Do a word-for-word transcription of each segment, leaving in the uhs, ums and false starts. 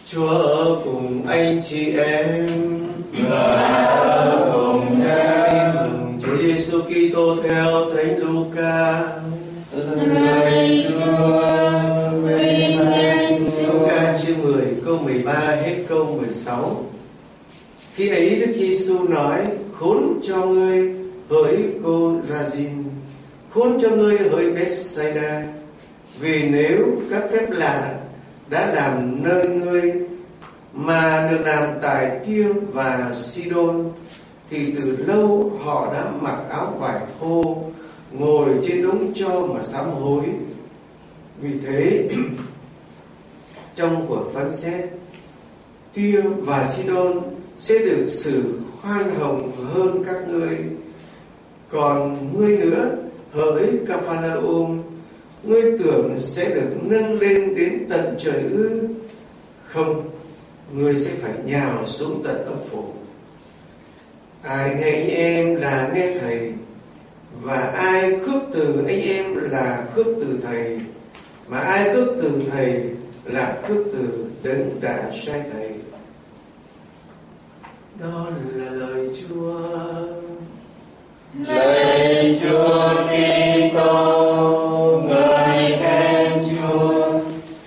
Chúa ở cùng anh chị em và ở cùng cha. Tin mừng Chúa Giêsu Kitô theo Thánh Luca. Lạy Chúa, vinh danh Chúa. Luca chương mười câu mười ba hết câu mười sáu. Khi ấy Đức Giêsu nói: khốn cho ngươi hỡi Cô-ra-din, khốn cho ngươi hỡi Bethsaida, vì nếu các phép lạ đã làm nơi ngươi mà được làm tại Tyr và Sidon, thì từ lâu họ đã mặc áo vải thô, ngồi trên đống tro mà sám hối. Vì thế trong cuộc phán xét, Tyr và Sidon sẽ được xử khoan hồng hơn các ngươi. Còn ngươi nữa, hỡi Ca-pha-na-um, ngươi tưởng sẽ được nâng lên đến tận trời ư? Không, ngươi sẽ phải nhào xuống tận ấp phủ. Ai nghe anh em là nghe thầy, và ai khước từ anh em là khước từ thầy, mà ai khước từ thầy là khước từ đấng đã sai thầy. Đó là lời Chúa. Lạy Chúa Kitô, ngợi khen Chúa.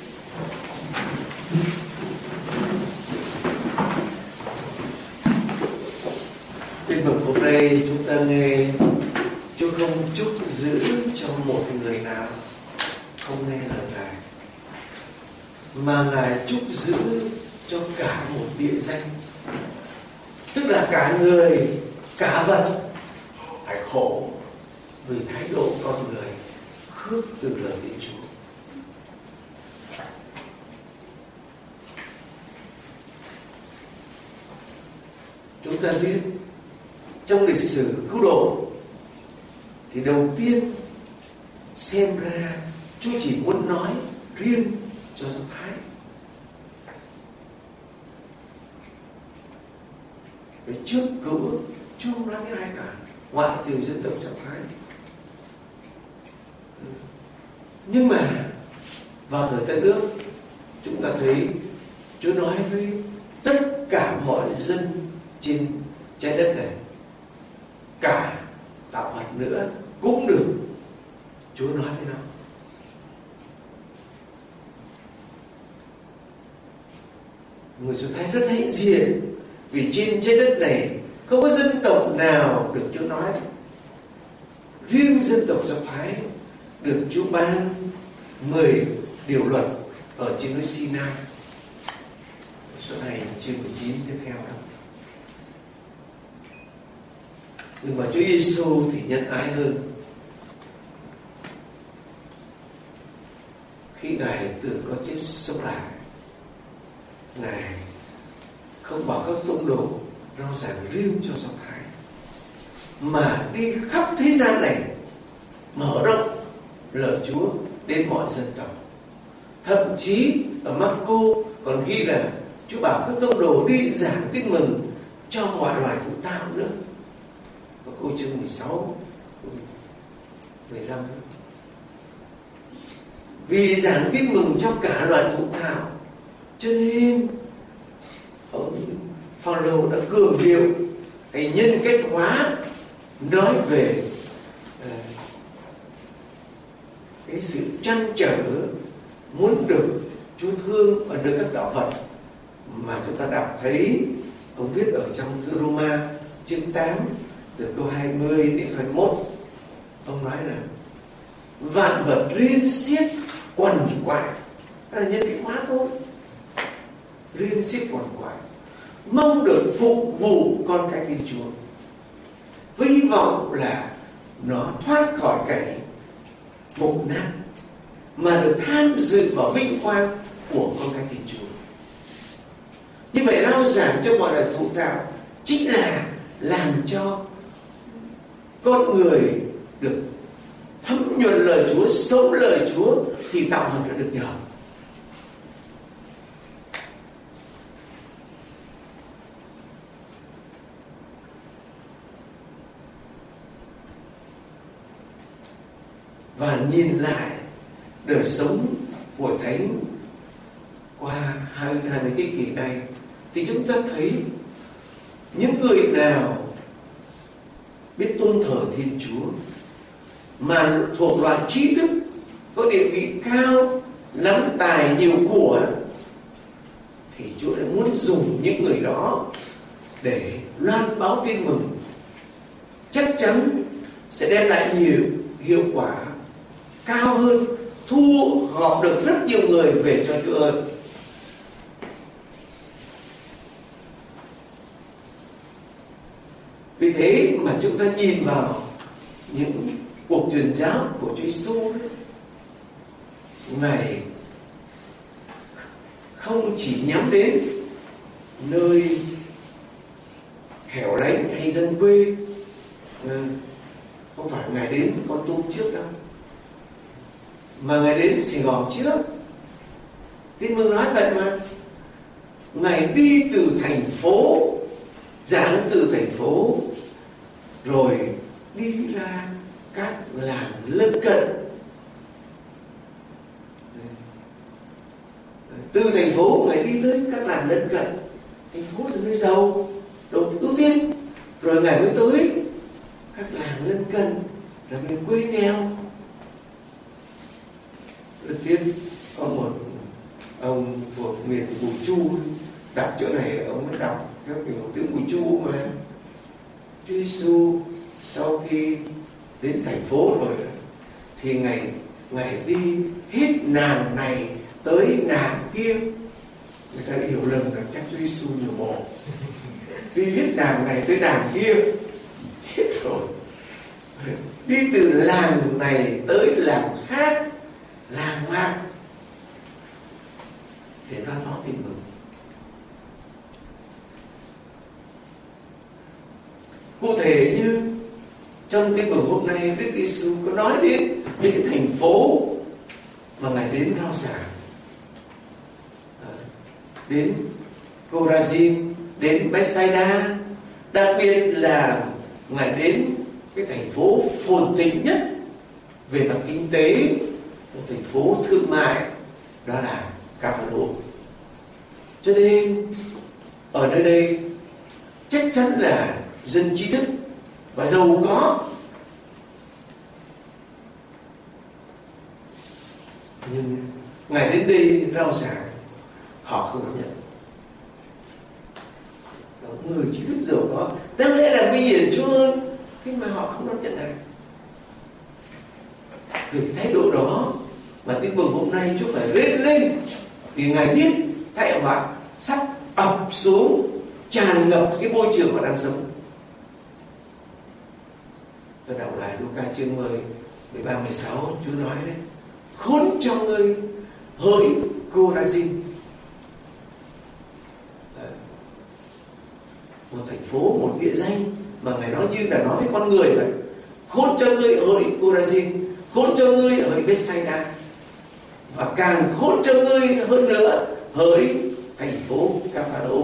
Tin mừng hôm nay chúng ta nghe Chúa không chúc giữ cho một người nào không nghe lời Ngài, mà Ngài chúc giữ cho cả một địa danh, tức là cả người, cả vật phải khổ vì thái độ con người khước từ lời Thiên Chúa. Chúng ta biết trong lịch sử cứu độ thì đầu tiên xem ra Chúa chỉ muốn nói riêng cho Do Thái. Về trước cứu Chúa không nói với ai cả, ngoại trừ dân tộc Do Thái. Nhưng mà vào thời Tân Ước, chúng ta thấy Chúa nói với tất cả mọi dân trên trái đất này, cả tạo vật nữa cũng được. Chúa nói với nó. Người Do Thái rất hãnh diện, vì trên trái đất này không có dân tộc nào được Chúa nói. Riêng dân tộc Do Thái được Chúa ban mười điều luật ở trên núi Sinai. Số này chương mười chín tiếp theo đó. Nhưng mà Chúa Giêsu thì nhân ái hơn. Khi Ngài tưởng có chết sống lại, Ngài không bảo các tông đồ rao giảng riêng cho Do Thái, mà đi khắp thế gian này mở rộng lời Chúa đến mọi dân tộc. Thậm chí ở Marco còn ghi là Chúa bảo các tông đồ đi giảng tin mừng cho mọi loài thụ tạo nữa. Và câu chương mười sáu, mười lăm, vì giảng tin mừng cho cả loài thụ tạo, cho nên ông Phao-lô đã cường điệu hay nhân cách hóa nói về uh, cái sự trăn trở muốn được Chúa thương và được các tạo vật mà chúng ta đọc thấy ông viết ở trong thư Roma chương tám từ câu hai mươi đến hai mươi mốt. Ông nói là vạn vật riêng xiết quằn quại, đó là nhân cách hóa thôi, riêng xiết quằn quại, mong được phục vụ con cái Thiên Chúa, với hy vọng là nó thoát khỏi cảnh mục nát mà được tham dự vào vinh quang của con cái Thiên Chúa. Như vậy rao giảng cho mọi loài thụ tạo chính là làm cho con người được thấm nhuần lời Chúa, sống lời Chúa, thì tạo vật đã được nhờ. Và nhìn lại đời sống của Thánh qua hai hai mươi thế kỷ này thì chúng ta thấy những người nào biết tôn thờ Thiên Chúa mà thuộc loại trí thức, có địa vị cao, nắm tài nhiều của, thì Chúa lại muốn dùng những người đó để loan báo tin mừng, chắc chắn sẽ đem lại nhiều hiệu quả cao hơn, thu họp được rất nhiều người về cho Chúa ơn. Vì thế mà chúng ta nhìn vào những cuộc truyền giáo của Chúa Giêsu, Ngài không chỉ nhắm đến nơi hẻo lánh hay dân quê, không phải Ngài đến Con Tum trước đâu, mà Ngài đến Sài Gòn trước. Tin mừng nói vậy mà. Ngài đi từ thành phố, giảng từ thành phố, rồi đi ra các làng lân cận. Từ thành phố Ngài đi tới các làng lân cận. Thành phố là nơi giàu, đầu ưu tiên. Rồi Ngài mới tới các làng lân cận là miền quê nghèo. Đầu tiên có một ông thuộc miền Bù Chu, đọc chỗ này ông mới đọc theo kiểu tiếng Bù Chu mà. Chúa Giêsu sau khi đến thành phố rồi thì Ngài Ngài đi hết nàng này tới nàng kia. Người ta hiểu lầm là chắc Chúa Giêsu nhiều bồ. Đi hết nàng này tới nàng kia. Chết rồi. Đi từ làng này tới làng khác, làng mạc, để loan báo tin mừng. Cụ thể như trong tin mừng hôm nay, Đức Giêsu có nói đến những cái thành phố mà Ngài đến rao giảng, đến Chorazin, đến Bethsaida, đặc biệt là Ngài đến cái thành phố phồn thịnh nhất về mặt kinh tế, một thành phố thương mại, đó là Ca-pha-đô. Cho nên ở nơi đây chắc chắn là dân trí thức và giàu có, nhưng Ngài đến đây rao giảng họ không đón nhận. Người trí thức giàu có đáng lẽ là nguy hiểm Chúa hơn, thế mà họ không đón nhận Ngài. Vì thái độ đó mà tin mừng hôm nay Chúa phải lên lên, vì Ngài biết tai họa sắp ập xuống, tràn ngập cái môi trường họ đang sống. Tôi đọc lại Luca chương mười, mười ba, mười sáu, Chúa nói đấy: khốn cho ngươi hỡi Chorazin, một thành phố, một địa danh mà Ngài nói như là nói với con người vậy. Khốn cho ngươi hỡi Chorazin, khốn cho ngươi hỡi Bethsaida, và càng khốn cho ngươi hơn nữa hỡi thành phố Ca-pha-đô.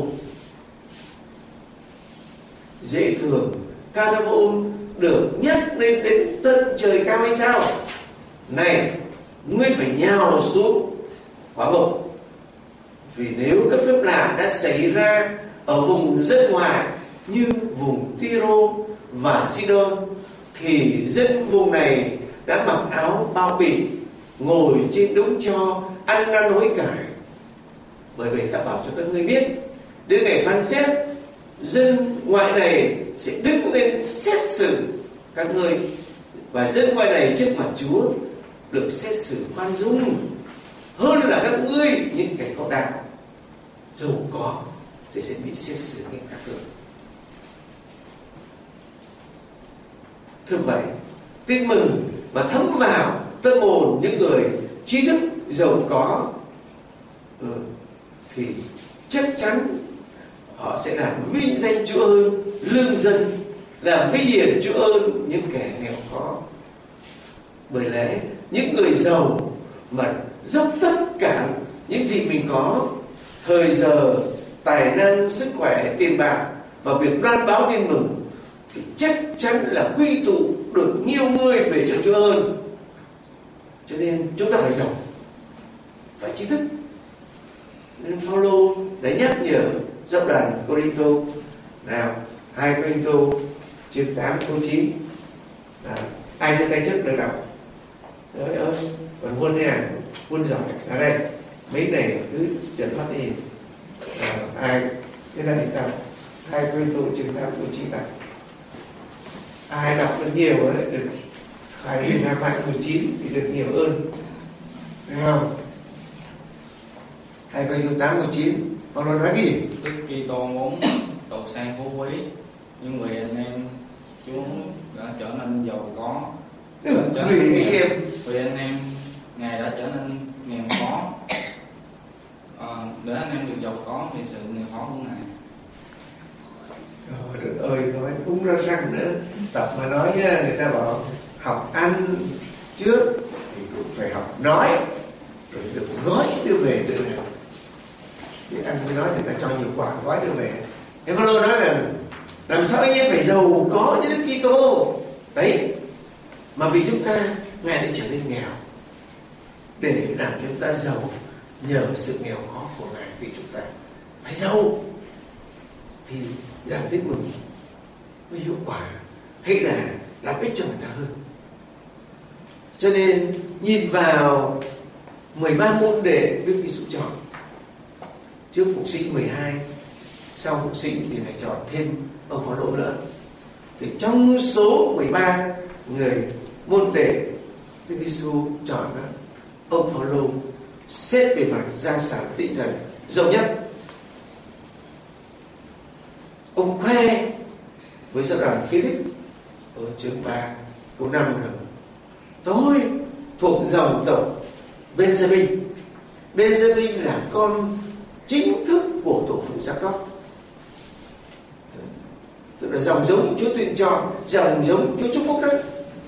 Dễ thường Ca-pha-đô được nhắc lên đến tận trời cao hay sao? Này, ngươi phải nhào xuống quả mục, vì nếu các phép lạ đã xảy ra ở vùng dân ngoài như vùng Tyro và Sidon, thì dân vùng này đã mặc áo bao bì, ngồi trên đống tro, ăn năn hối cải. Bởi vậy ta bảo cho các ngươi biết, đến ngày phán xét, dân ngoại này sẽ đứng lên xét xử các ngươi, và dân ngoại này trước mặt Chúa được xét xử khoan dung hơn là các ngươi những kẻ có đạo giàu có thì sẽ bị xét xử nghiêm khắc hơn. Thực vậy, tin mừng mà thấm vào tâm hồn những người trí thức giàu có, ừ, thì chắc chắn họ sẽ làm vinh danh Chúa ơn lương dân, làm vinh hiển Chúa ơn những kẻ nghèo khó. Bởi lẽ những người giàu mà dốc tất cả những gì mình có, thời giờ, tài năng, sức khỏe, tiền bạc, và việc loan báo tin mừng, thì chắc chắn là quy tụ được nhiều người về cho Chúa ơn. Cho nên chúng ta phải giàu, phải trí thức, Nên Phaolô đã nhắc nhở giáo đoàn Cô-rinh-tô. Nào, hai Cô-rinh-tô chương tám câu chín. À, ai giơ tay trước được đọc? Trời ơi, còn Quân này à? Quân giỏi. Ở đây, mấy này cứ dẫn phát đi. À, ai? Cái này đọc. hai Cô-rinh-tô chương tám câu chín đọc. Ai đọc được nhiều ấy, được hai nghìn hai mươi mười chín thì được nhiều hơn. Thấy không? hai Cô-rinh-tô tám câu chín. Phaolô nói gì? Đức Kitô muốn giàu sang phú quý, nhưng vì anh em Chúa đã trở nên giàu có. Ừ, vì anh em vì anh em Ngài đã trở nên nghèo khó. À, để anh em được giàu có thì sự nghèo khó của Ngài. Trời đất ơi, nói cũng ra răng nữa. Tập mà nói nha, người ta bảo học ăn trước thì cũng phải học nói, rồi được gói đưa về tự nào. Thì ăn mới nói người ta cho nhiều quả gói đưa về. Thế Phaolô nói là làm sao anh em phải giàu có như Đức Kitô. Đấy, mà vì chúng ta Ngài đã trở nên nghèo để làm cho chúng ta giàu nhờ sự nghèo khó của Ngài. Vì chúng ta phải giàu thì làm tiết mừng mới hiệu quả, hay là làm ích cho người ta hơn. Cho nên nhìn vào mười ba môn đệ Đức Giêsu chọn, trước phục sinh mười hai, sau phục sinh thì Ngài chọn thêm ông Phaolô nữa. Thì trong số mười ba người môn đệ Đức Giêsu chọn đó, ông Phaolô xét về mặt gia sản tinh thần giàu nhất. Ông khoe với giáo đoàn Philip ở chương ba câu năm rằng tôi thuộc dòng tộc Benjamin. Benjamin là con chính thức của tổ phụ Gia-cốp, tức là dòng giống Chúa tuyển chọn, dòng giống Chúa chúc phúc đấy.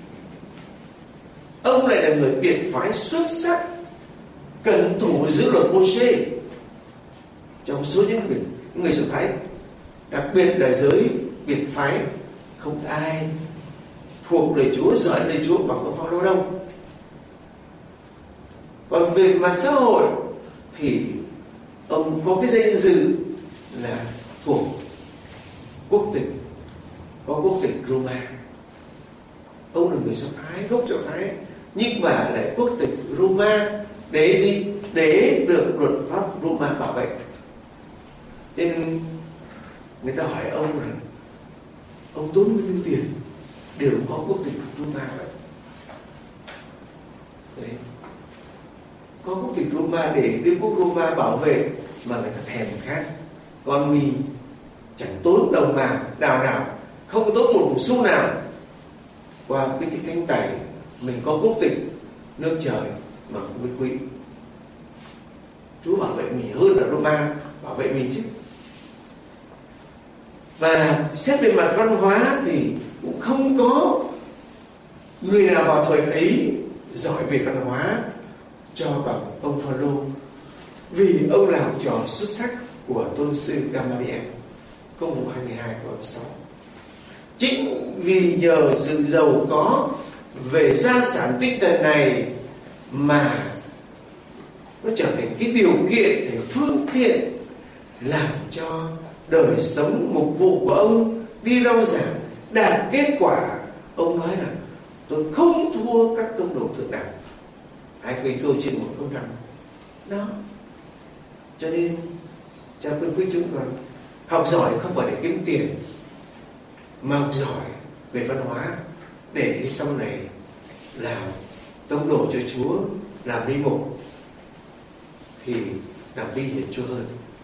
Ông lại là người biệt phái xuất sắc, cần thủ giữ luật Mô-sê trong số những người Do Thái. Đặc biệt là giới biệt phái không ai thuộc lời Chúa, giỏi lời Chúa bằng ông Phaolô đâu. Còn về mặt xã hội thì ông có cái danh dự là thuộc quốc tịch, có quốc tịch Roma. Ông là người Do Thái, gốc Do Thái, nhưng mà lại quốc tịch Roma để gì? Để được luật pháp Roma bảo vệ. Nên người ta hỏi ông rằng ông tốn bao nhiêu tiền đều có quốc tịch Roma vậy. Đấy. Có quốc tịch Roma để đưa quốc Roma bảo vệ mà người ta thèm khác. Còn mình chẳng tốn đồng nào nào nào, không tốn một xu nào, qua cái cái cánh tay mình có quốc tịch nước trời mà không biết quý. Chúa bảo vệ mình hơn là Roma bảo vệ mình chứ. Và xét về mặt văn hóa thì cũng không có người nào vào thời ấy giỏi về văn hóa cho bằng ông Phaolô, vì ông là học trò xuất sắc của tôn sư Gamaliel. Công vụ hai mươi hai câu sáu. Chính vì nhờ sự giàu có về gia sản tinh thần này mà nó trở thành cái điều kiện để phương tiện làm cho đời sống mục vụ của ông đi rao giảng đạt kết quả. Ông nói là tôi không thua các tông đồ thượng đẳng. Hai Cô-rinh-tô chương một câu năm. Đó. Cho nên cha khuyên quý chúng con học giỏi không phải để kiếm tiền, mà học giỏi về văn hóa để sau này làm tông đồ cho Chúa, làm linh mục thì làm vi hiển Chúa hơn.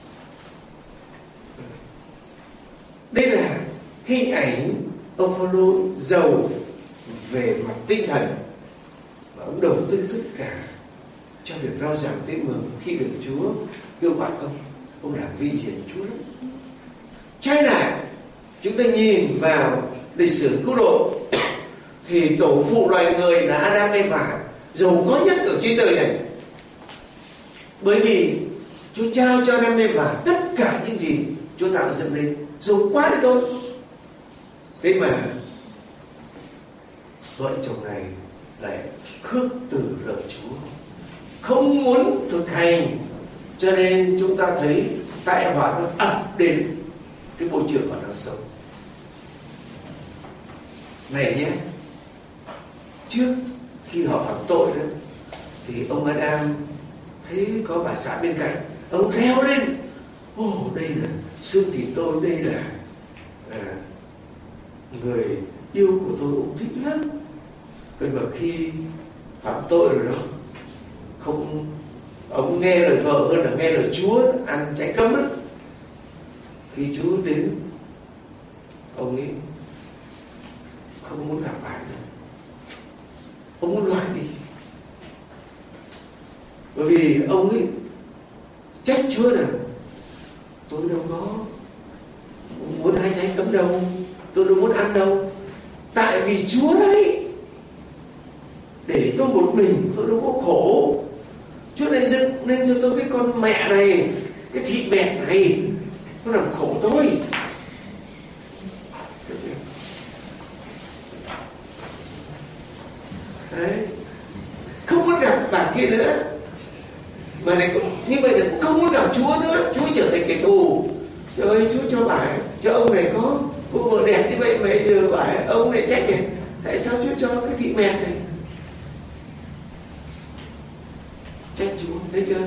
Đây là hình ảnh ông Phaolô giàu về mặt tinh thần, và ông đầu tư tất cả cho việc rao giảng tin mừng. Khi được Chúa kêu gọi ông, ông làm vi hiển Chúa lắm. Trái lại, chúng ta nhìn vào lịch sử cứu độ thì tổ phụ loài người là Adam Eva giàu có nhất ở trên đời này, bởi vì Chúa trao cho Adam Eva tất cả những gì Chúa tạo dựng lên, giàu quá đấy thôi. Thế mà vợ chồng này lại khước từ lời Chúa, không muốn thực hành Cho nên chúng ta thấy tai họa nó ập đến cái môi trường mà nó sống. Này nhé, trước khi họ phạm tội đó, thì ông Adam thấy có bà xã bên cạnh, ông reo lên: ồ, đây là xương thịt tôi, đây là à, người yêu của tôi, ông thích lắm. Nhưng mà khi phạm tội rồi đó, không, ông nghe lời vợ hơn là nghe lời Chúa, ăn trái cấm đó. Khi Chúa đến, ông ấy không muốn gặp lại nữa, ông muốn loại đi. Bởi vì ông ấy trách Chúa rằng tôi đâu có muốn hai trái cấm đâu, tôi đâu muốn ăn đâu. Tại vì Chúa đấy, để tôi một mình tôi đâu có khổ. Chúa này dựng nên cho tôi cái con mẹ này, cái thị mẹ này, nó làm khổ tôi. Đấy, không muốn gặp bà kia nữa. Mà này cũng như vậy là cũng không muốn gặp Chúa nữa. Chúa trở thành kẻ thù. Trời ơi, Chúa cho bà, cho ông này có cô vợ đẹp như vậy, bây giờ bà ông này trách này, tại sao Chúa cho cái thị mẹ này? Trách Chúa, thấy chưa?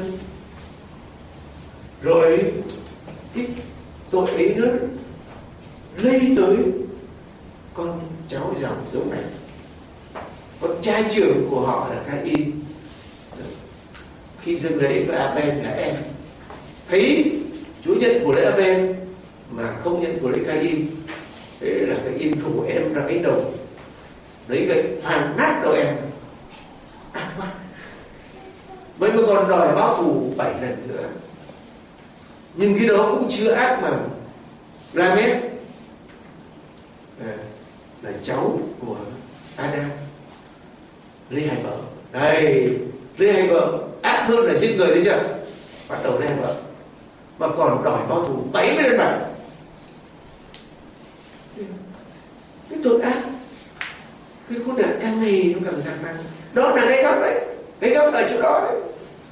Rồi cái tội ấy nó lây tới con cháu dòng giống này. Con trai trưởng của họ là Cain, khi dâng lễ với Abel là em, thấy Chúa nhận của lễ Abel mà không nhận của lễ Cain, thế là Cain rủ em ra cánh đồng, lấy gậy phàn nát đầu em. Ác quá. Vậy mà còn đòi báo thù bảy lần nữa. Nhưng cái đó cũng chưa ác bằng Lamech, à, là cháu của Adam, lấy hai vợ. Đây, lấy hai vợ ác hơn là giết người, đấy chưa? Bắt đầu lấy hai vợ mà còn đòi báo thù bảy mươi lần bảy. Cái tội ác, cái khốn nạn càng ngày nó càng giặc năng. Đó là cái góc đấy, cái góc ở chỗ đó đấy.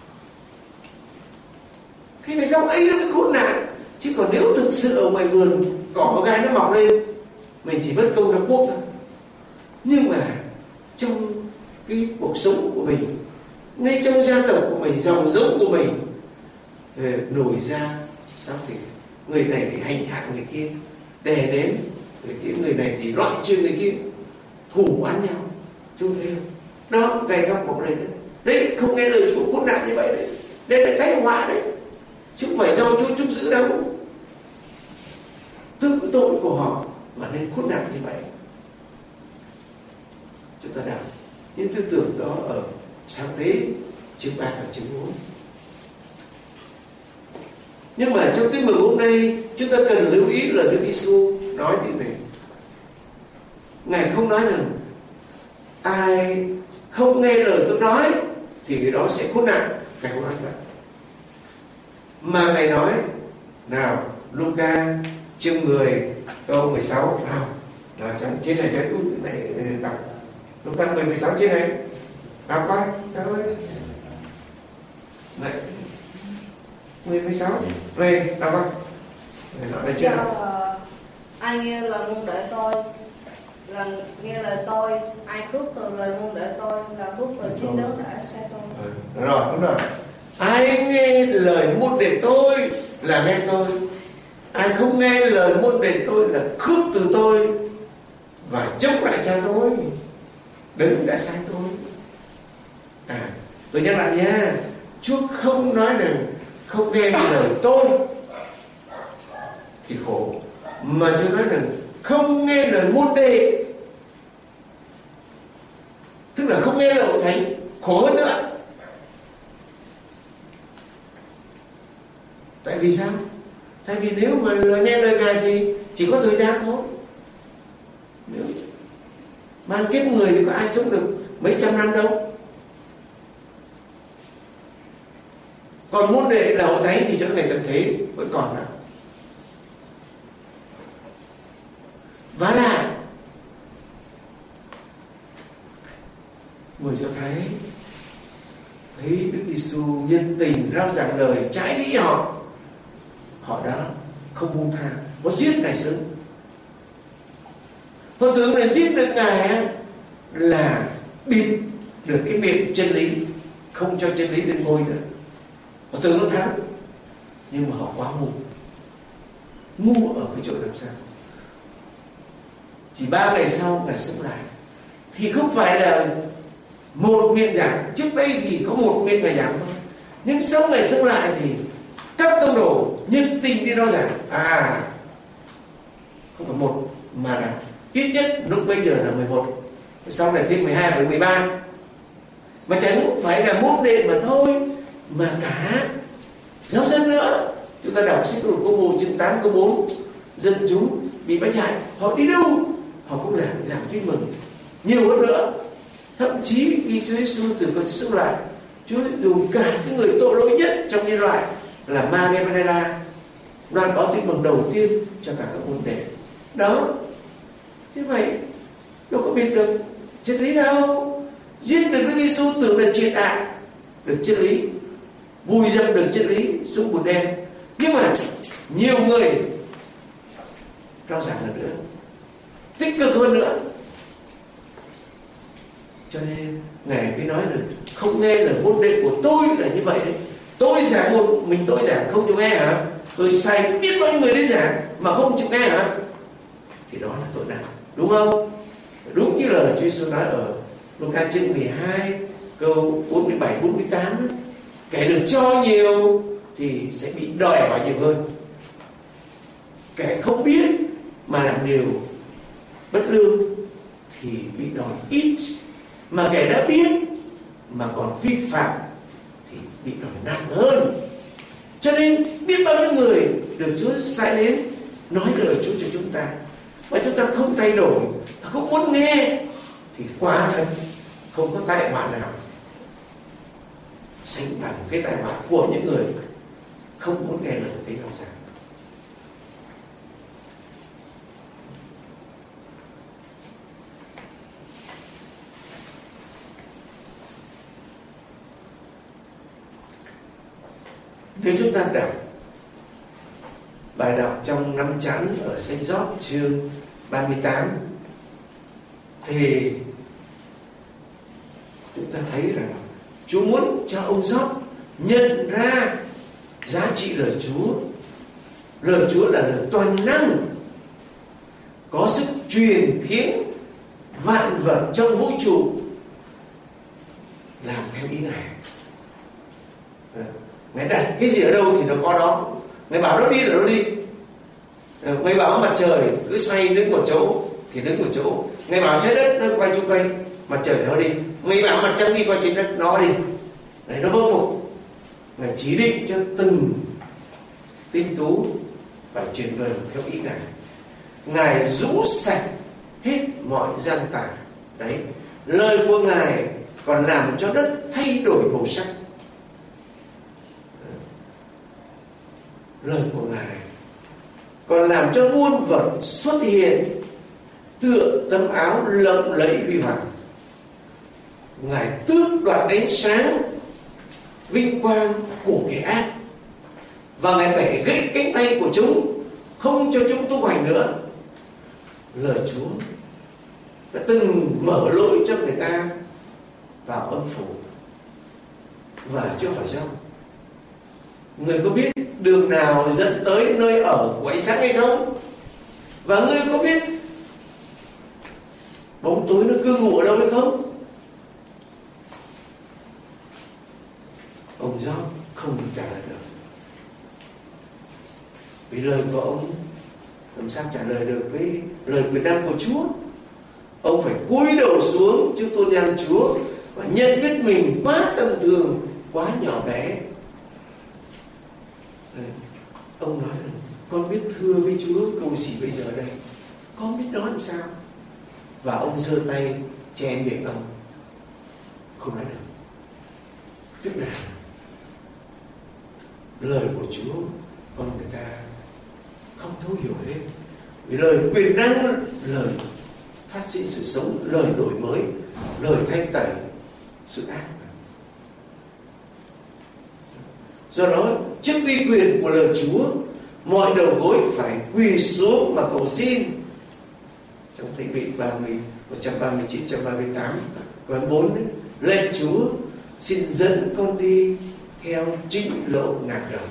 Cái cái góc ấy nó cái khốn nạn. Chứ còn nếu thực sự ở ngoài vườn cỏ có gai nó mọc lên, mình chỉ mất công Trung Quốc thôi. Nhưng mà trong cái cuộc sống của mình, ngay trong gia tộc của mình, dòng giống của mình, nổi ra sao thì người này thì hành hạ người kia, đè đến người kia, người này thì loại trừ người kia, thù oán nhau. Chú thấy không? Đó, gai góc mọc lên đấy. Đấy, không nghe lời Chúa khốn nạn như vậy đấy. Đây là cái họa đấy, chứ không phải do Chúa trúc giữ đâu. Tự tội của họ mà nên khốn nạn như vậy. Chúng ta đọc những tư tưởng đó ở Sáng Thế chương ba và chương bốn. Nhưng mà trong Tin Mừng hôm nay, chúng ta cần lưu ý là Đức Giêsu nói thế này. Ngài không nói rằng ai không nghe lời tôi nói thì người đó sẽ khốn nạn. Ngài không nói vậy. Mà Ngài nói, nào, Luca chương mười câu mười sáu, nào, nào trên này sẽ út này đọc. Luca mười mười sáu trên này, đọc coi, trời ơi. Này, mười mười sáu, này, đọc coi. Này, nói đây chưa? Ai nghe lời môn đệ tôi là nghe lời tôi, ai khước từ lời môn đệ tôi là khước từ chính đấng đã sai tôi. Ừ, rồi, đúng rồi. Ai nghe lời môn đệ tôi là nghe tôi, ai không nghe lời môn đệ tôi là khước từ tôi và chống lại cha tôi, đấng đã sai tôi. À, tôi nhắc lại nha, Chúa không nói rằng không nghe lời tôi thì khổ, mà Chúa nói rằng không nghe lời môn đệ, tức là không nghe lời Hội Thánh, khổ hơn nữa. Tại vì sao? Tại vì nếu mà lời nghe lời Ngài thì chỉ có thời gian thôi. Nếu mang kiếp người thì có ai sống được mấy trăm năm đâu. Còn môn đệ là Hội Thánh thì cho ngày tận thế vẫn còn nào. Và lại người Do Thái thấy Đức Giêsu Giêsu nhân tình rao giảng lời trái ý họ, họ đã không buông tha, họ giết Ngài sớm. Họ tưởng là giết được Ngài là bịt được cái miệng chân lý, không cho chân lý lên ngôi nữa. Họ tưởng nó thắng, nhưng mà họ quá ngu. Ngu ở cái chỗ làm sao? Chỉ ba ngày sau Ngài sống lại, thì không phải là một miệng giảng. Trước đây thì có một miệng Ngài giảng thôi, nhưng sau Ngài sống lại thì các tông đồ nhiệt tình đi rao giảng. À, không phải một mà là ít nhất lúc bây giờ là mười một, sau này thêm mười hai rồi mười ba. Mà chẳng phải là môn đệ mà thôi, mà cả giáo dân nữa. Chúng ta đọc sách Luật Công vụ chương tám câu bốn, dân chúng bị bắt hại, họ đi đâu họ cũng giảng giảng tin mừng nhiều hơn nữa. Thậm chí khi Chúa Giêsu từ cõi sống lại, Chúa dùng cả cái người tội lỗi nhất trong nhân loại là Maria Magdalena loan báo tin mừng đầu tiên cho cả các môn đệ. Đó, như vậy đâu có biết được chân lý đâu. Giết được Đức Giêsu tưởng là triệt hạ được chân lý, vùi dập được chân lý xuống bùn đen. Nhưng mà nhiều người rao giảng lần nữa, tích cực hơn nữa. Cho nên Ngài mới nói được không nghe lời môn đệ của tôi là như vậy đấy. Tôi giảng một mình tôi giảng không chịu nghe hả? Tôi sai biết bao nhiêu người đến giảng mà không chịu nghe hả? Thì đó là tội nặng, đúng không? Đúng như là Chúa Giêsu nói ở Luca chương mười hai câu bốn mươi bảy bốn mươi tám, kẻ được cho nhiều thì sẽ bị đòi hỏi nhiều hơn. Kẻ không biết mà làm điều bất lương thì bị đòi ít, mà kẻ đã biết mà còn vi phạm thì bị đòi nặng hơn. Cho nên biết bao nhiêu người được Chúa sai đến nói lời Chúa cho chúng ta, mà chúng ta không thay đổi, không muốn nghe, thì quả thật không có tai họa nào sánh bằng cái tai họa của những người không muốn nghe lời Thánh Đạo giảng. Nếu chúng ta đọc bài đọc trong năm chắn ở sách Gióp chương ba mươi tám thì chúng ta thấy rằng Chúa muốn cho ông Gióp nhận ra giá trị lời Chúa. Lời Chúa là lời toàn năng, có sức truyền khiến vạn vật trong vũ trụ làm theo ý Ngài. Ngài đặt cái gì ở đâu thì nó có đó. Ngài bảo nó đi là nó đi. Ngài bảo mặt trời cứ xoay đứng một chỗ thì đứng một chỗ. Ngài bảo trái đất nó quay chung quanh mặt trời nó đi. Ngài bảo mặt trăng đi qua trái đất nó đi. Đấy, nó vô phục. Ngài chỉ định cho từng tinh tú phải chuyển vần theo ý Ngài. Ngài rũ sạch hết mọi gian tà. Đấy, lời của Ngài còn làm cho đất thay đổi màu sắc. Lời của Ngài còn làm cho muôn vật xuất hiện tựa tấm áo lộng lẫy huy hoàng. Ngài tước đoạt ánh sáng vinh quang của kẻ ác, và Ngài bẻ gãy cánh tay của chúng, không cho chúng tu hành nữa. Lời Chúa đã từng mở lối cho người ta vào âm phủ. Và Chúa hỏi rằng: người có biết đường nào dẫn tới nơi ở của ánh sáng hay không? Và ngươi có biết bóng tối nó cư ngụ ở đâu hay không? Ông Gióp không trả lời được, vì lời của ông làm sao trả lời được với lời quyền năng của Chúa. Ông phải cúi đầu xuống trước tôn nhan Chúa và nhận biết mình quá tầm thường, quá nhỏ bé. Ông nói rằng: con biết thưa với Chúa câu gì bây giờ đây? Con biết nói làm sao? Và ông giơ tay che miệng ông, không nói được. Tức là lời của Chúa con người ta không thấu hiểu hết. Vì lời quyền năng, lời phát sinh sự sống, lời đổi mới, lời thanh tẩy sự ác. Do đó trước uy quyền của lời Chúa, mọi đầu gối phải quỳ xuống mà cầu xin. Trong Thánh vị ba mươi, một trăm ba mươi chín, một trăm ba mươi tám câu bốn ấy, lạy Chúa xin dẫn con đi theo chính lộ ngàn đầu.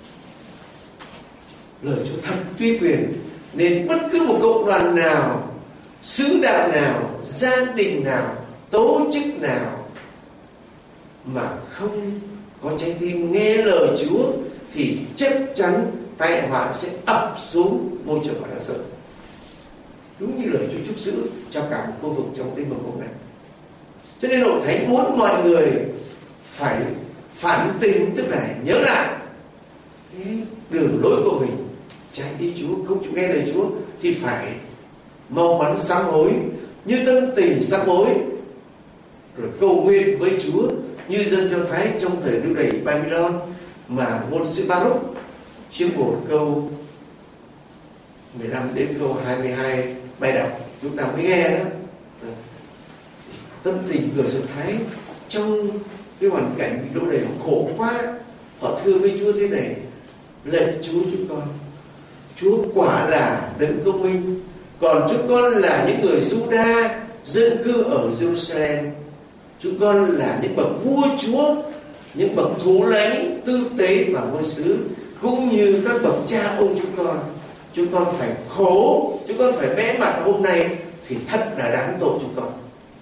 Lời Chúa thật uy quyền, nên bất cứ một cộng đoàn nào, sứ đạo nào, gia đình nào, tổ chức nào mà không có trái tim nghe lời Chúa thì chắc chắn tai họa sẽ ập xuống môi trường của đạo sở. Đúng như lời Chúa chúc giữ cho cả một khu vực trong Tin Mừng hôm nay. Cho nên Hội Thánh muốn mọi người phải phản tỉnh, tức là nhớ lại cái đường lối của mình, trái ý Chúa, không chịu nghe lời Chúa thì phải mau mắn sám hối, như tâm tình sám hối, rồi cầu nguyện với Chúa như dân Do Thái trong thời lưu đày Babylon mà ngôn sứ Baruch chương một câu mười lăm đến câu hai mươi hai bài đọc chúng ta mới nghe đó. Tâm tình người Do Thái trong cái hoàn cảnh bị đô đầy khổ quá, họ thưa với Chúa thế này: lạy Chúa chúng con, Chúa quả là đấng công minh, còn chúng con là những người Juda dân cư ở Jerusalem. Chúng con là những bậc vua chúa, những bậc thủ lãnh, tư tế và ngôn sứ, cũng như các bậc cha ông chúng con. Chúng con phải khổ, chúng con phải bẽ mặt hôm nay thì thật là đáng tội chúng con.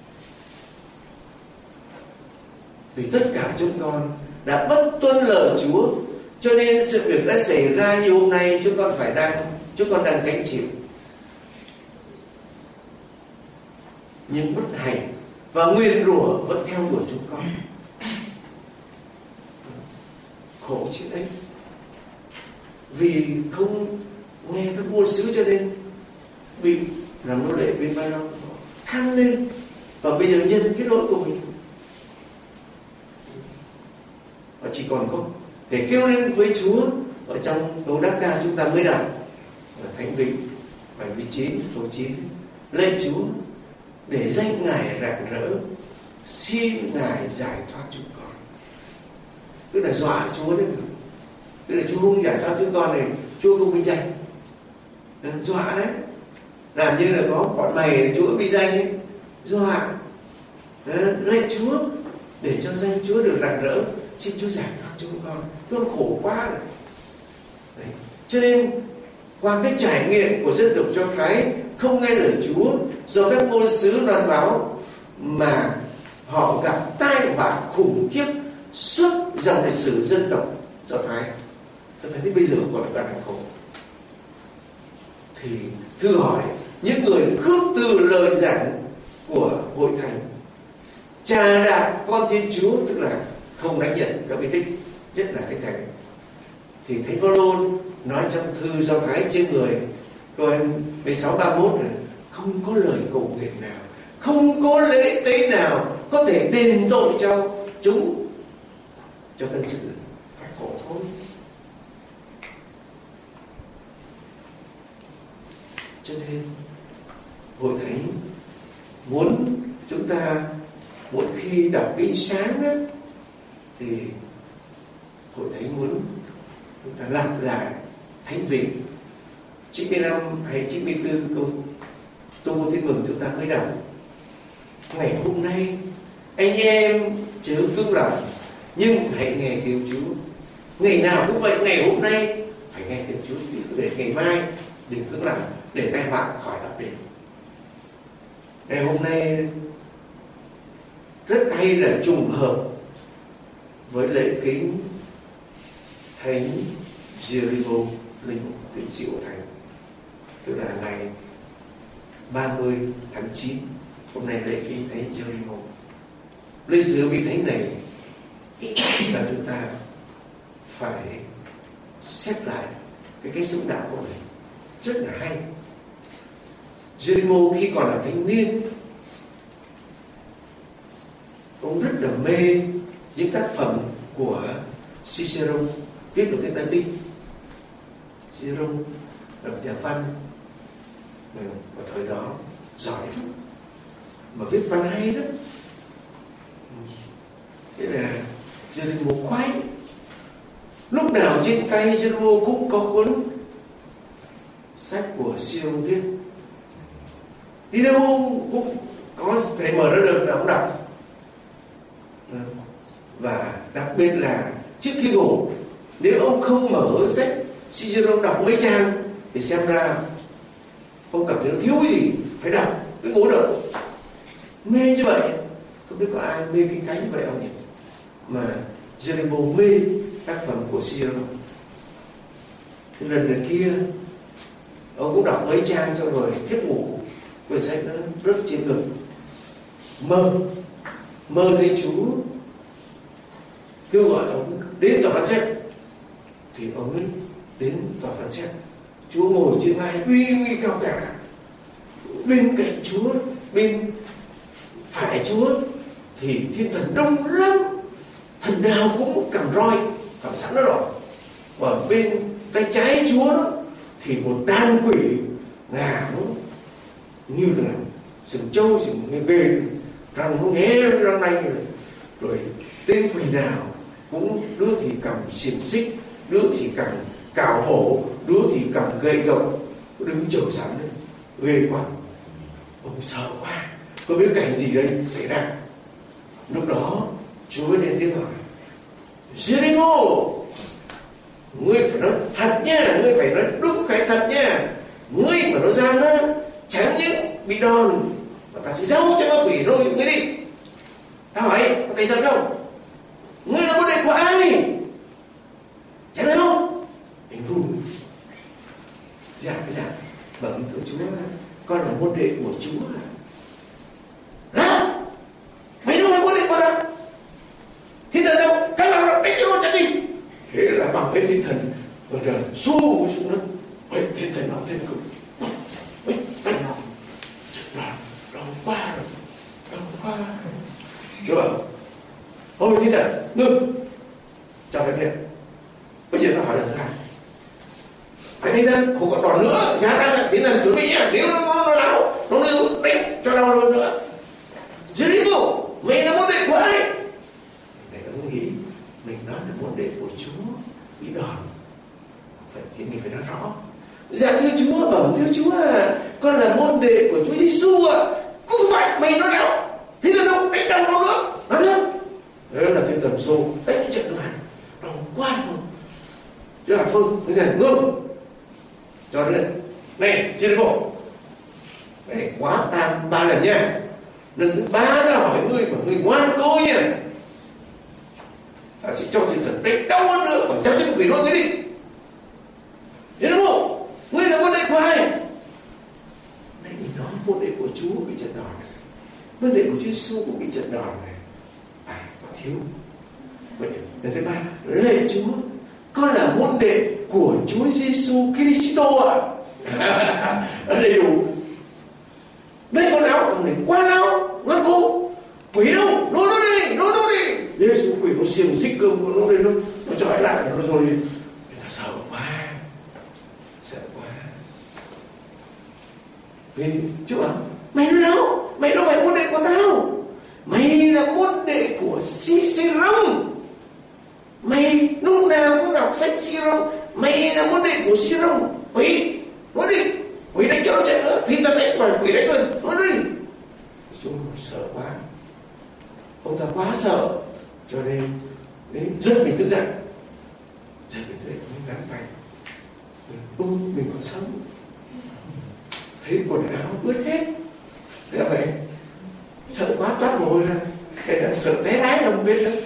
Vì tất cả chúng con đã bất tuân lời Chúa, cho nên sự việc đã xảy ra như hôm nay chúng con phải đang chúng con đang gánh chịu. Nhưng bất hạnh và nguyền rủa vẫn theo đuổi chúng con. Khổ chứ đấy. Vì không nghe các vua sứ cho nên bị làm nô lệ bên Babylon, than lên và bây giờ nhận cái lỗi của mình. Và chỉ còn có để kêu lên với Chúa ở trong câu đáp ca chúng ta mới đọc ở Thánh vị bài mươi chín câu chín: lạy Chúa để danh Ngài rạng rỡ, xin Ngài giải thoát chúng con. Tức là dọa Chúa đấy. Tức là Chúa không giải thoát chúng con này, Chúa không vinh danh. Dọa đấy. Làm như là có bọn mày Chúa vinh danh ấy. Dọa. Lạy Chúa để cho danh Chúa được rạng rỡ, xin Chúa giải thoát chúng con. Chúng con khổ quá rồi. Đấy. Cho nên qua cái trải nghiệm của dân tộc Do Thái không nghe lời Chúa, do các ngôn sứ loan báo mà họ gặp tai họa khủng khiếp suốt dòng lịch sử dân tộc Do Thái. Tôi thấy đến bây giờ còn là càng khổ. Thì thử hỏi những người khước từ lời giảng của Hội Thánh, trà đạp con Thiên Chúa, tức là không đánh nhận các bí tích, nhất là Thánh Thánh, thì Thánh Phaolô nói trong thư Do Thái trên người câu mười sáu ba mươi mốt này: không có lời cầu nguyện nào, không có lễ tế nào có thể đền tội cho chúng, cho dân sự phải khổ thôi. Cho nên Hội Thánh muốn chúng ta mỗi khi đọc kinh sáng đó, thì Hội Thánh muốn chúng ta lặp lại Thánh vị chín mươi lăm hay chín mươi tư câu Tô Tin Mừng chúng ta mới đọc: ngày hôm nay anh em chớ cứng lòng, nhưng hãy nghe tiếng Chúa. Ngày nào cũng vậy, ngày hôm nay phải nghe tiếng Chúa, để ngày mai đừng cứng lòng, để tai họa khỏi ập đến. Ngày hôm nay rất hay là trùng hợp với lễ kính Thánh Jerimo, linh mục tiến sĩ của Thánh, tức là ngày ba mươi tháng chín. Hôm nay lễ kính Thánh Jerimo. Lịch sử vị thánh này là chúng ta phải xét lại cái cách sống đạo của mình, rất là hay. Jerimo khi còn là thanh niên, ông rất là mê những tác phẩm của Cicero viết của tiếng Latin. Cicero là một nhà văn ở thời đó giỏi lắm, mà viết văn hay lắm. Thế là Jerimo khoái nào trên tay Geronimo cũng có cuốn sách của Siron viết. Đi đâu cũng có thể mở ra được là ông đọc. Và đặc biệt là trước khi ngủ, nếu ông không mở sách Siron đọc mấy trang thì xem ra ông cảm thấy nó thiếu cái gì, phải đọc cái ngủ được. Mê như vậy, không biết có ai mê kinh thánh như vậy không nhỉ? Mà Geronimo mê tác phẩm của Siron. Lần lần kia ông cũng đọc mấy trang xong rồi hết ngủ, quyển sách nó rớt trên ngực. Mơ Mơ thấy Chúa kêu gọi ông đến tòa phán xét, thì ông ấy đến tòa phán xét. Chúa ngồi trên ngai uy uy cao cả, bên cạnh Chúa, bên phải Chúa thì thiên thần đông lắm, thần nào cũng cầm roi cầm sẵn đó rồi. Và bên tay trái Chúa đó, thì một đàn quỷ ngà nó như là sừng trâu sừng ghê, răng nó nghe răng nanh rồi. Rồi tên quỷ nào cũng đứa thì cầm xiềng xích, đứa thì cầm cào hổ, đứa thì cầm gậy gộc, đứng chờ sẵn đấy. Ghê quá, ông sợ quá, có biết cảnh gì đây xảy ra. Lúc đó Chúa mới lên tiếng hỏi: Geronimo, ngươi phải nói thật nha, ngươi phải nói đúng cái thật nha. Ngươi mà nói gian á, chẳng những bị đòn mà ta sẽ giấu cho ma quỷ lôi ngươi đi. Ta hỏi, có thấy thật không? Ngươi là môn đệ của ai? Chẳng thấy không? Anh run. Dạ, dạ, bẩm thưa Chúa, con là môn đệ của Chúa. Hả? Mày đâu là môn đệ của ta? Thiên thần đâu? Cái nào đó đánh cho nó chạy đi. Thế là bằng cái thiên thần và rồi xô một cái xuống đất. Ôi, thiên thần nó thiên cực. Ôi, tay nó chết rồi, đau quá rồi, đau quá rồi. Kiểu bảo, ôi thiên thần, ngưng, chào phép điện. Bây giờ nó hỏi lần thứ hai. Phải thiên thần, không có đòn nữa, giá đang thiên thần chuẩn bị nhé. Nếu nó nó đau, nó lưu đánh cho đau hơn nữa. Geronimo, mày là môn đệ của ai? Này nó nghĩ mình nói là môn đệ của Chúa bị đòn, vậy thì mình phải nói rõ. Dạ thưa Chúa, bẩm thưa Chúa à, con là môn đệ của Chúa Giêsu ạ. Cũng phải, mày nói đâu? Thế giờ đâu đánh đòn đâu nữa, nói không? Thế là thiên thần xô đánh trận thứ hai, đau quá rồi. Thế là thôi, thế này ngưng, cho đến này Geronimo, này quá tam ba lần nha. Lần thứ ba ta hỏi ngươi mà ngươi ngoan cố nha, ta sẽ cho thiên thần đánh đau hơn nữa, còn sao cho quỷ luôn cái đi. Geronimo, ngươi là môn đệ của ai? Này mình nói môn đệ của Chúa bị trận đòn này, môn đệ của Chúa Giêsu cũng bị trận đòn này. À, có thiếu. Vậy lần thứ ba, lạy Chúa, con là môn đệ của Chúa Giêsu Kitô ạ. Ở đây đủ. Đây con áo, con này quá áo, ngoan cố. Quỷ đâu, nô nó đi, nô nó đi. Giêsu quỷ nó xiềng xích cơm, nó lên nó, nó trói lại, nó rồi. Người ta sợ quá, sợ quá. Vì Chúa bảo, mày nói đâu, mày đâu phải môn đệ của tao. Mày là môn đệ của Siron. Mày lúc nào cũng đọc sách Siron. Mày là môn đệ của Siron. Quỷ, nói đi. Quỷ đánh cho nó chạy nữa, thì ta đánh mà quỷ đánh rồi, nói đi. Chúng sợ quá, ông ta quá sợ, cho nên đấy, rất mình tức giận, rất mình tức giận, mình gắn tay, ừ, mình còn sống, thấy quần áo ướt hết, thế là vậy, sợ quá toát mồ hôi ra, cái là sợ té đái đâu biết đâu,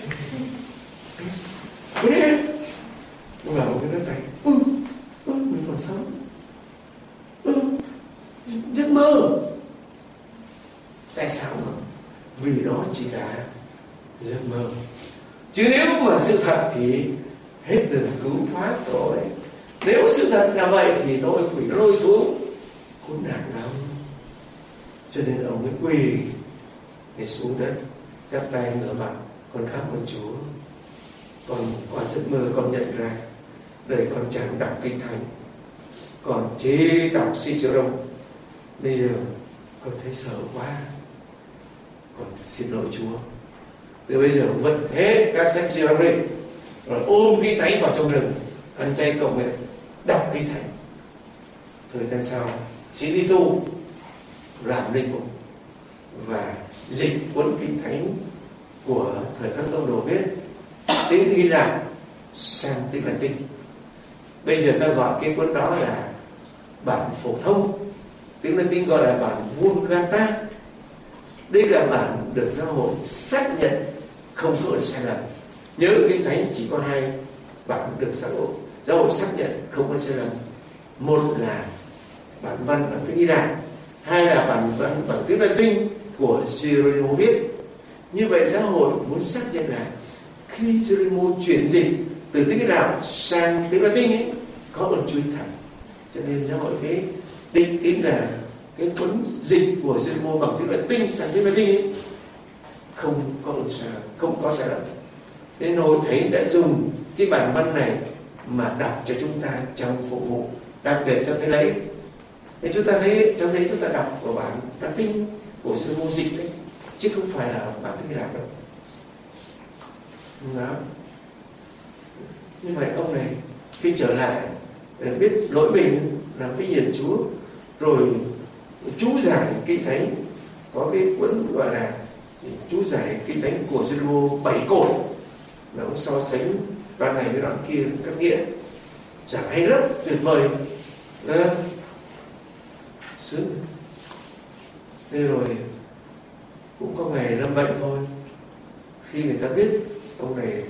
ướt hết, nhưng mà một cái gắn tay, ừ, ừ, mình còn sống. Ừ, giấc mơ. Tại sao mà? Vì đó chỉ là giấc mơ. Chứ nếu mà sự thật thì hết đường cứu thoát rồi. Nếu sự thật là vậy thì thôi quỷ nó lôi xuống, khốn nạn lắm. Cho nên ông mới quỳ để xuống đất, chắp tay ngửa mặt, con khám ơn Chúa. Con qua giấc mơ con nhận ra đời con chẳng đọc kinh thánh, còn chỉ đọc Siron. Bây giờ con thấy sợ quá, con xin lỗi Chúa. Từ bây giờ vứt hết các sách Siron đi, rồi ôm kinh thánh vào trong rừng, ăn chay cầu nguyện, đọc kinh thánh. Thời gian sau chỉ đi tu, làm linh mục và dịch cuốn kinh thánh của thời các tông đồ viết tiếng Hy Lạp sang tiếng Latin. Bây giờ ta gọi cái cuốn đó là bản phổ thông, tiếng Latin gọi là bản Vulgata. Đây là bản được giáo hội xác nhận không có sai lầm. Nhớ kinh thánh chỉ có hai bản được giáo hội giáo hội xác nhận không có sai lầm. Một là bản văn bằng tiếng Hy Lạp, hai là bản văn bằng tiếng Latin của Geronimo viết. Như vậy giáo hội muốn xác nhận là khi Geronimo chuyển dịch từ tiếng Hy Lạp sang tiếng Latin ấy, có ơn Chúa thật. Cho nên giáo hội mới định kín là cái cuốn dịch của Geronimo bằng tiếng Latin sang tiếng Latin ấy, không có ơn sai lầm, không có sai lầm. Nên hội thánh đã dùng cái bản văn này mà đọc cho chúng ta trong phục vụ, đặc biệt trong cái lễ. Nên chúng ta thấy trong đấy chúng ta đọc của bản Latin của Geronimo dịch đấy, chứ không phải là bản tiếng Hy Lạp đâu. Đó. Như vậy ông này khi trở lại biết lỗi mình, làm vinh hiển Chúa, rồi chú giải kinh thánh, có cái cuốn gọi là chú giải kinh thánh của Geronimo bảy cột, là ông so sánh đoạn này với đoạn kia các nghĩa, giảng hay rất tuyệt vời. Đó. Sướng. Thế rồi cũng có ngày lâm bệnh thôi. Khi người ta biết ông này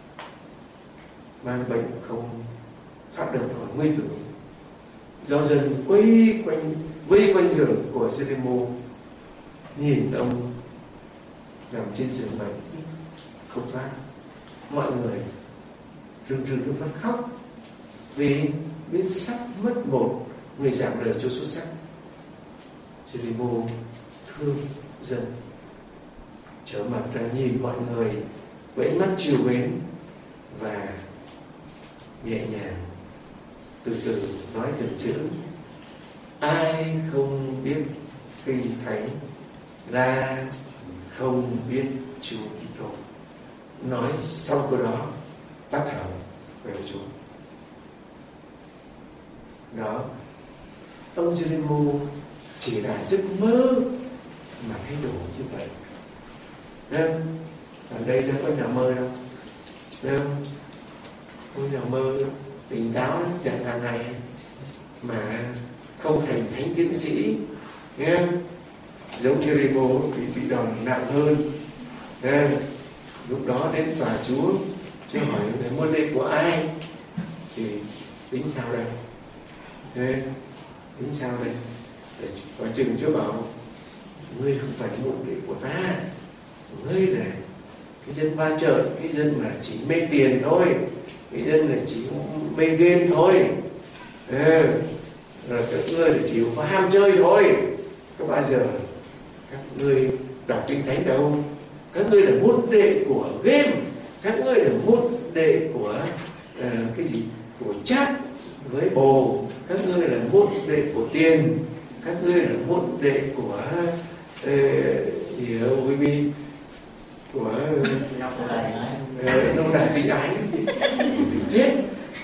mang bệnh không thoát được khỏi nguy tử, giáo dân quay quanh vây quanh giường của Geronimo, nhìn ông nằm trên giường bệnh không thoát. Mọi người rưng rưng nước mắt khóc vì biết sắp mất một người giảng lời Chúa xuất sắc. Geronimo thương dân, trở mặt ra nhìn mọi người với ánh mắt trìu mến và nhẹ nhàng, từ từ nói từng chữ: ai không biết kinh thánh là không biết Chúa Kitô. Nói xong câu đó tắt thở về Chúa. Đó, ông Geronimo chỉ là giấc mơ mà thay đổi như vậy. Nên ở đây đâu có nhà mơ đâu, nên không nhà mơ tỉnh táo chẳng hàng ngày mà không thành thánh tiến sĩ, nghe giống Geronimo bị bị đòn nặng hơn. Nghe lúc đó đến tòa Chúa, Chúa hỏi người muôn đây của ai thì tính sao đây? Nghe tính sao đây? Để quả chừng Chúa bảo ngươi không phải môn đệ của ta, ngươi là cái dân ba chợ, cái dân mà chỉ mê tiền thôi, cái dân là chỉ mê game thôi. Ừ. Rồi các ngươi chỉ có ham chơi thôi. Có bao giờ các ngươi đọc kinh thánh đâu? Các ngươi là môn đệ của game, các ngươi là môn đệ của uh, cái gì? Của chat với bồ, các ngươi là môn đệ của tiền, các ngươi là môn đệ của uh, gì đâu quý vị, của nô đại tình ái thì chết.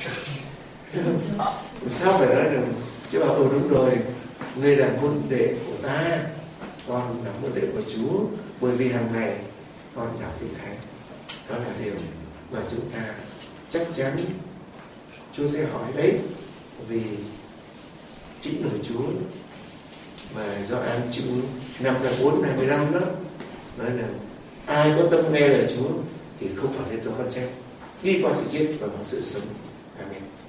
Sao phải nói được? Chứ bảo ừ đúng rồi, ngươi là môn đệ của ta, con là môn đệ của Chúa, bởi vì hàng ngày con đọc kinh thánh. Đó là điều mà chúng ta chắc chắn Chúa sẽ hỏi đấy, vì chính lời Chúa mà do An chữ năm đoạn bốn hai mươi lăm đó nói là ai có tâm nghe lời Chúa thì không phải lên tòa phán xét, đi qua sự chết và vào sự sống. Amen.